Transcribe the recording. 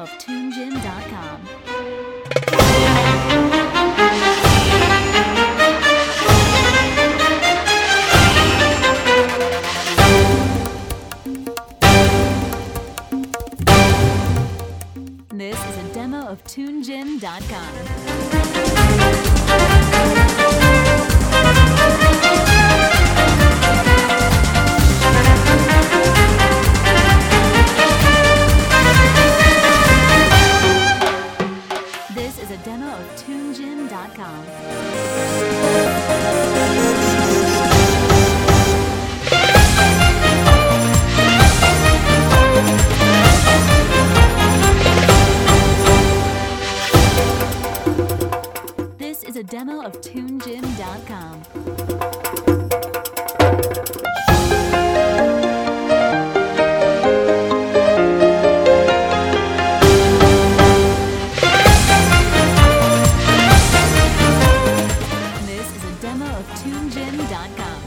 of TuneGym.com. This is a demo of TuneGym.com. This is a demo of TuneGym.com. This is a demo of TuneGym.com. This is a demo of TuneGym.com.